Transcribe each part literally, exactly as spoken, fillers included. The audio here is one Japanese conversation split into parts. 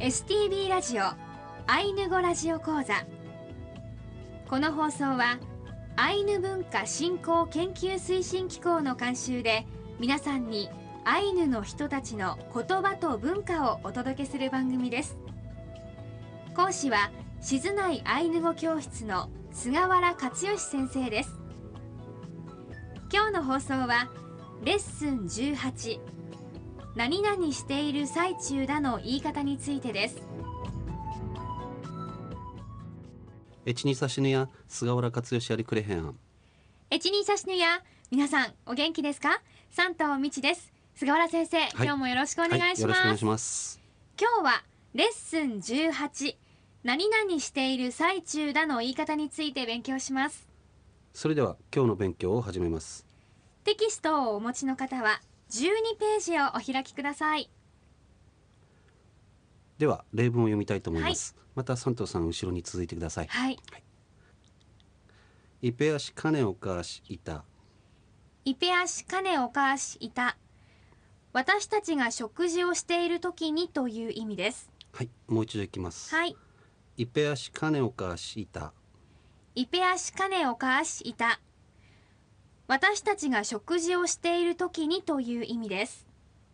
エスティービー ラジオアイヌ語ラジオ講座。この放送はアイヌ文化振興研究推進機構の監修で、皆さんにアイヌの人たちの言葉と文化をお届けする番組です。講師は静内アイヌ語教室の菅原克義先生です。今日の放送はレッスンじゅうはち、何々している最中だの言い方についてです。 エチニサシヌヤ菅原克義ありくれへん。 エチニサシヌヤ、皆さんお元気ですか？三藤美智です。菅原先生、はい、今日もよろしくお願いします。はい、よろしくお願いします。今日はレッスンじゅうはち、何々している最中だの言い方について勉強します。 それでは今日の勉強を始めます。 テキストをお持ちの方はじゅうにページをお開きください。 では例文を読みたいと思います。はい、また三藤さん後ろに続いてください。 はい。 はい、イペアシカネオカーシいた。 イペアシカネオカーシいた。私たちが食事をしている時にという意味です。 はい、もう一度いきます。 はい。 イペアシカネオカーシいた。 イペアシカネオカーシいた。私たちが食事をしている時にという意味です。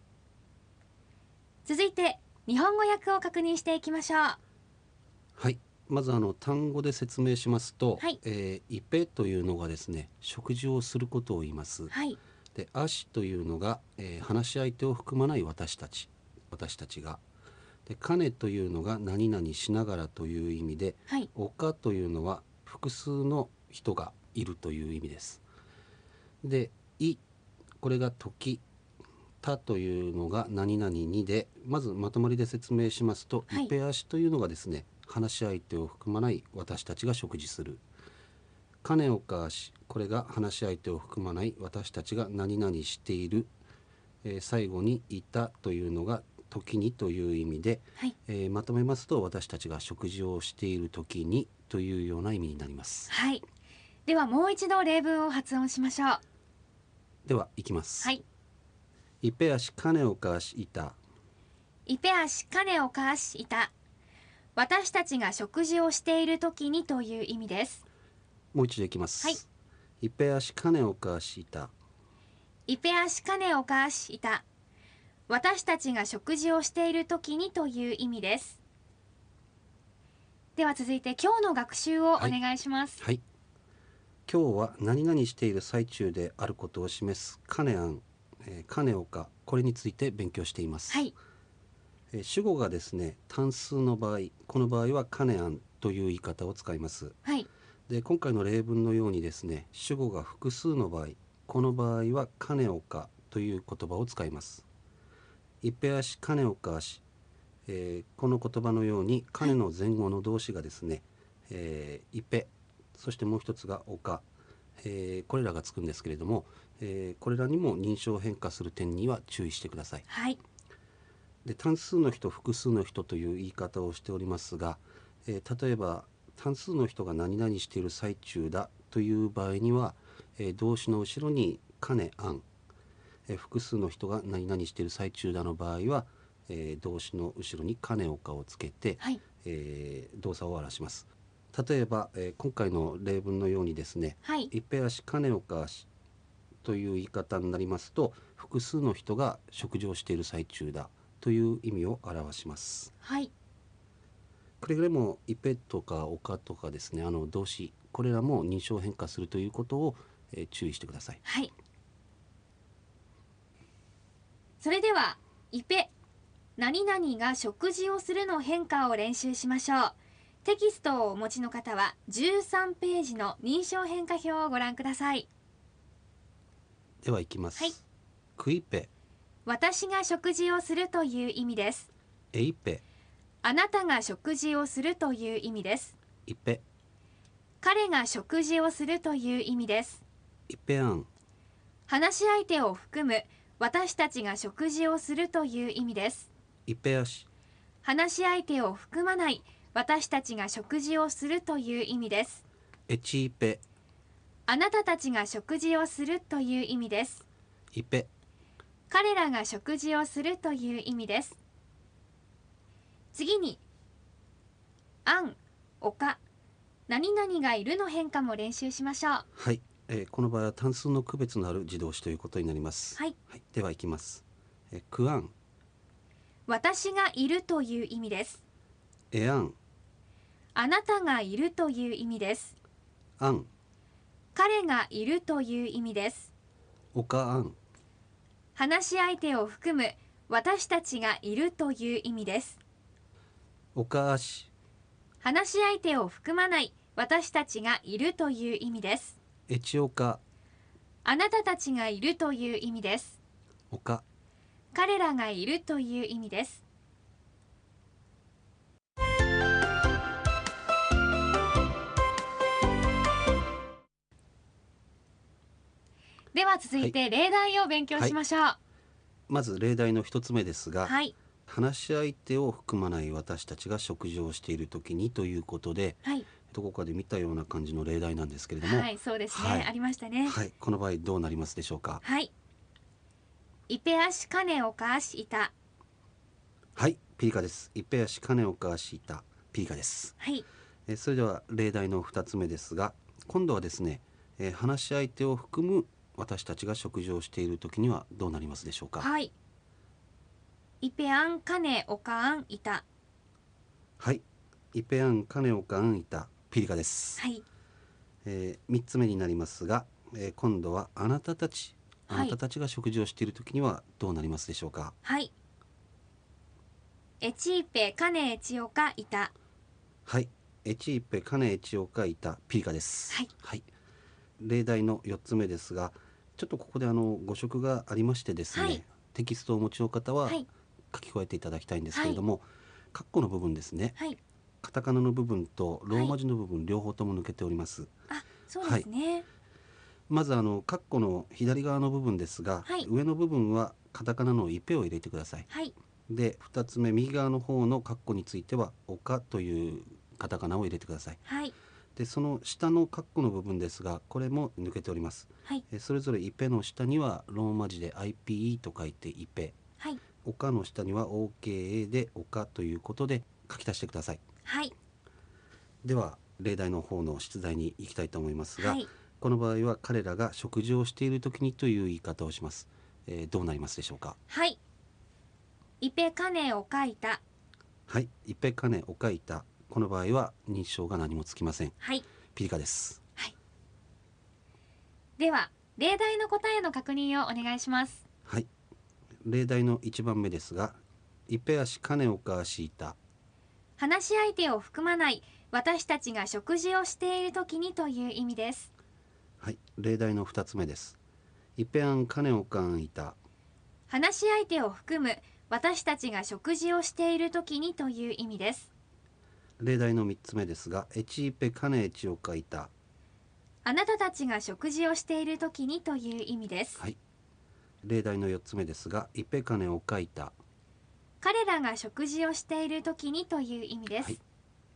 続いて日本語訳を確認していきましょう。 はい、まずあの単語で説明しますと、 はい、 えー、イペというのがですね、食事をすることを言います。 はい、 で、アシというのが、えー、話し相手を含まない私たち、私たちが。で、カネというのが何々しながらという意味で、 はい、 オカというのは複数の人がいるという意味です。で、イ、これが時、タというのが何々にで、まずまとまりで説明しますと、 はい、 イペアシというのがですね、話し相手を含まない私たちが食事する。カネオカーシ、これが話し相手を含まない私たちが何々している。えー、最後にいたというのが時にという意味で、 はい、 えー、まとめますと、私たちが食事をしている時にというような意味になります。 はい。ではもう一度例文を発音しましょう。 ではいきます。 はい。 イペアシカネオカーシいた。 イペアシカネオカーシいた。私たちが食事をしている時にという意味です。 もう一度いきます。 はい。 イペアシカネオカーシいた。 イペアシカネオカーシいた。私たちが食事をしている時にという意味です。では続いて今日の学習をお願いします。 はい。はい、今日は何々している最中であることを示すカネアン、えー、カネオカ、これについて勉強しています。 はい。 えー、主語がですね、単数の場合、この場合はカネアンという言い方を使います。 はい。 で、今回の例文のようにですね、主語が複数の場合、この場合はカネオカという言葉を使います。イペアシカネオカーシ、えー、この言葉のようにカネの前後の動詞がですね、はい、えー、イペ、そしてもう一つがオカ、えー、これらがつくんですけれども、えー、これらにも認証変化する点には注意してください。 はい。 で、単数の人、複数の人という言い方をしておりますが、えー、例えば単数の人が何々している最中だという場合には、えー、動詞の後ろにカネアン、えー、複数の人が何々している最中だの場合は、えー、動詞の後ろにカネオカをつけて、はい、えー、動作を表します。例えば、えー、今回の例文のようにですね、 はい、 イペアシカネオカという言い方になりますと、複数の人が食事をしている最中だという意味を表します。 はい。 くれぐれもイペとかオカとかですね、あの動詞、これらも認証変化するということを、えー、注意してください。 はい。それではイペ、何々が食事をするの変化を練習しましょう。テキストをお持ちの方はじゅうさんページの認証変化表をご覧ください。 ではいきます。 はい。 クイペ、 私が食事をするという意味です。 エイペ、 あなたが食事をするという意味です。 イペ、 彼が食事をするという意味です。 イペアン、 話し相手を含む私たちが食事をするという意味です。 イペアシ、 話し相手を含まない私たちが食事をするという意味です。 エチイペ、 あなたたちが食事をするという意味です。 イペ、 彼らが食事をするという意味です。 次にあん、おか、何々がいるの変化も練習しましょう。 はい、えーこの場合は単数の区別のある自動詞ということになります。 はい、 ではいきます。えーくあん、 私がいるという意味です。 えあん、 あなたがいるという意味です。 あん、 彼がいるという意味です。 おかあん、 話し相手を含む私たちがいるという意味です。 おかあし、 話し相手を含まない私たちがいるという意味です。 えちおか、 あなたたちがいるという意味です。 おか。 彼らがいるという意味です。では続いて例題を勉強しましょう。はまず例題の一つ目ですが、 い、 話し相手を含まない私たちが食事をしている時にということで、 はい、 どこかで見たような感じの例題なんですけれども、 はい、そうですね、 はいありましたね。 はい、この場合どうなりますでしょうか。 はい。いぺあしかねおかあしいた。 はい、ピリカです。いっぺやしかねおかあしいた、ピリカです。 はい、 えーそれでは例題のふたつめですが、今度はですね、えー話し相手を含む私たちが食事をしている時にはどうなりますでしょうか。 はい。いぺあんかねおかあんいた。 はい、いぺあんかねおかんいた、ピリカです。 はい、 えー、みっつめになりますが、えー今度はあなたたちあはないたたちが食事をしている時にはどうなりますでしょうか。 はい。えちいぺかねえちおかいた。 はい、えちいっぺかねえちおかいた、ピリカです。 はい、 例題のよっつめですが、ちょっとここであのご色がありましてですね、 はいテキストをお持ちの方ははい、 書き加えていただきたいんですけれども、カッコの部分ですね、 はい。 カタカナの部分とローマ字の部分、両方とも抜けております。 あ、そうですね。 まずあのカッコの左側の部分ですが、 はい上の部分はカタカナのイペを入れてください。 はい、 でふたつめ右側の方のカッコについてはオカというカタカナを入れてください。 はい、 でその下のカッコの部分ですが、これも抜けております。 はい、 えそれぞれイペの下にはローマ字で アイピーイー と書いてイペ、 はい、 オカの下には オーケーエー でオカということで書き足してください。 はい、 では例題の方の出題に行きたいと思いますが、 はい。 この場合は彼らが食事をしている時にという言い方をします。えーどうなりますでしょうか。 はい。いぺかねおかいた。 はい、いっぺかねおかいた、この場合は認証が何もつきません。 はい。 ピリカです。 はい。では、例題の答えの確認をお願いします。 はい、例題のいちばんめですが、いっぺあしかねおかあしいた。 話し相手を含まない私たちが食事をしている時にという意味です。 はい、例題のふたつめです。いっぺあんかねおかんいた。 話し相手を含む私たちが食事をしている時にという意味です。 例題のみっつめですが、えちいぺかねえちおかいた。 あなたたちが食事をしている時にという意味です。 はい、例題のよっつめですが、いっぺかねおかいた。 彼らが食事をしている時にという意味です。 はい、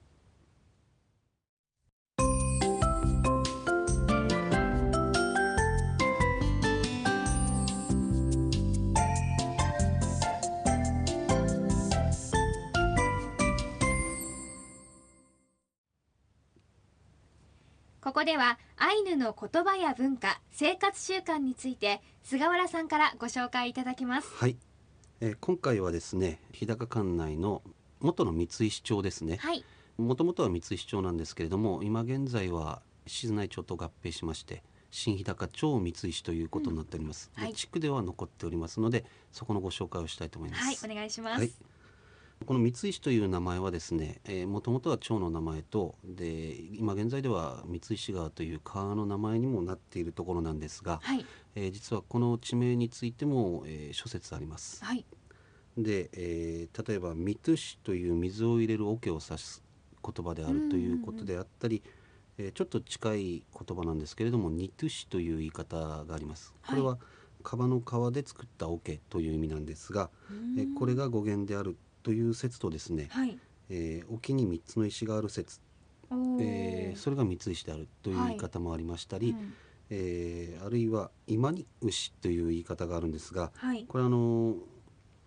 ここではアイヌの言葉や文化、生活習慣について菅原さんからご紹介いただきます。 はい、えー今回はですね、日高管内の元の三井市町ですね。 はい、 もともとは三井市町なんですけれども、今現在は静内町と合併しまして新日高町三井市ということになっております。 うんはいで地区では残っておりますので、そこのご紹介をしたいと思います。 はい、お願いします。 はいこの三井市という名前はですね、もともとは町の名前とで今現在では三井市川という川の名前にもなっているところなんですが、 はい、 えー実はこの地名についても、えー諸説あります。 はい、 で、えー例えば三津市という水を入れる桶を指す言葉であるということであったり、えーちょっと近い言葉なんですけれども、二津市という言い方があります。これは川の川で作った桶という意味なんですが、えーこれが語源であるという説とですね、 はい、 えー沖にみっつの石がある説、 おーえーそれが三井市であるという言い方もありましたり、 うんえーあるいは今に牛という言い方があるんですが、 はい、 これはあの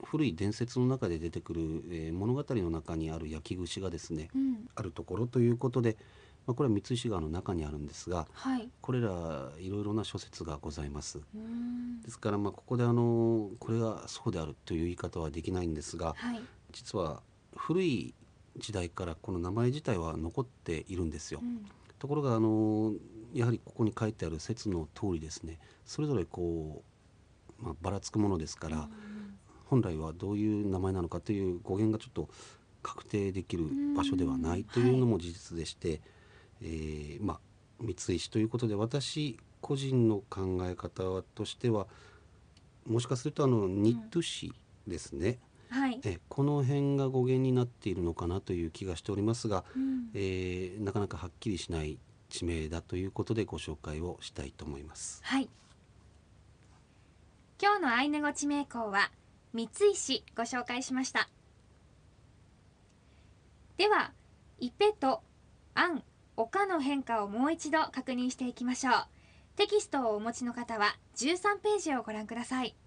古い伝説の中で出てくる、えー物語の中にある焼き串がですね、 うんあるところということで、まあ、これは三石川の中にあるんですが、 はいこれらいろいろな諸説がございます。 うーんですから、まあ、ここであのこれがそうであるという言い方はできないんですが、 はい実は古い時代からこの名前自体は残っているんですよ。 うんところがあのやはりここに書いてある説の通りですね、それぞれこう、まあ、ばらつくものですから、 うん本来はどういう名前なのかという語源がちょっと確定できる場所ではないというのも事実でして、えーまあ三石ということで、私個人の考え方としてはもしかするとあの日都市ですね、 はいえこの辺が語源になっているのかなという気がしておりますが、 うんえーなかなかはっきりしない地名だということでご紹介をしたいと思います。 はい今日のアイヌ語地名項は三石ご紹介しました。ではイペとアン、オカの変化をもう一度確認していきましょう。テキストをお持ちの方はじゅうさんページをご覧ください。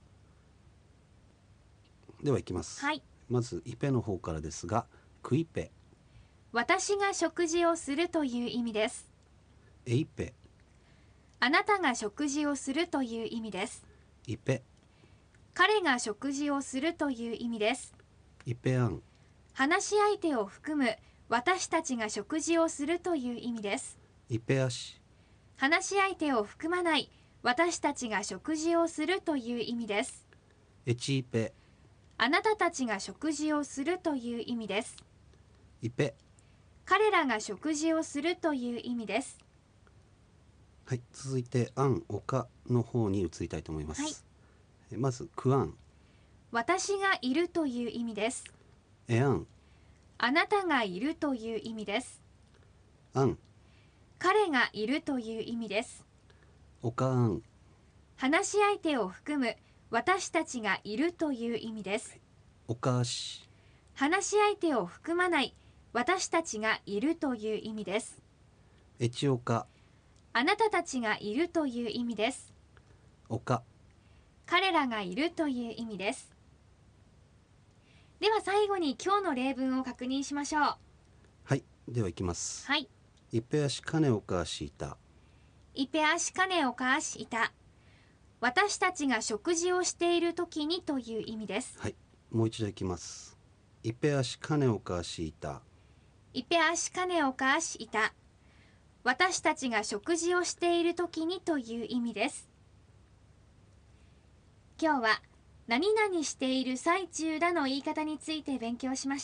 ではいきます、 はいまずイペの方からですが、クイペ、 私が食事をするという意味です。 エイペ、 あなたが食事をするという意味です。 イペ、 彼が食事をするという意味です。 イペアン、 話し相手を含む私たちが食事をするという意味です。 イペアシ、 話し相手を含まない私たちが食事をするという意味です。 エチイペ、 あなたたちが食事をするという意味です。 イペ。 彼らが食事をするという意味です。 はい、続いてアン、オカの方に移りたいと思います、 はいえまずクアン、 私がいるという意味です。 エアン、 あなたがいるという意味です。 アン、 彼がいるという意味です。 オカアン、 話し相手を含む私たちがいるという意味です。 オカアシ、 話し相手を含まない私たちがいるという意味です。 エチオカ、 あなたたちがいるという意味です。 オカ、 彼らがいるという意味です。では最後に今日の例文を確認しましょう。 はい、ではいきます、 はい。 イペアシカネオカアシイタ、 イペアシカネオカアシイタ。私たちが食事をしている時にという意味です。 はい、もう一度いきます。イペアシカネオカアシイタ、 イペアシカネオカアシイタ。私たちが食事をしている時にという意味です。今日は何々している最中だの言い方について勉強しました。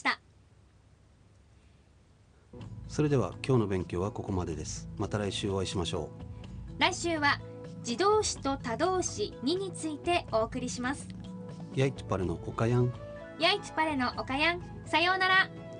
それでは今日の勉強はここまでです。また来週お会いしましょ来週は自動詞と他動詞にについてお送りします。 う。ヤイトパレのオカヤン。 ヤイツパレのおかやん。さようなら。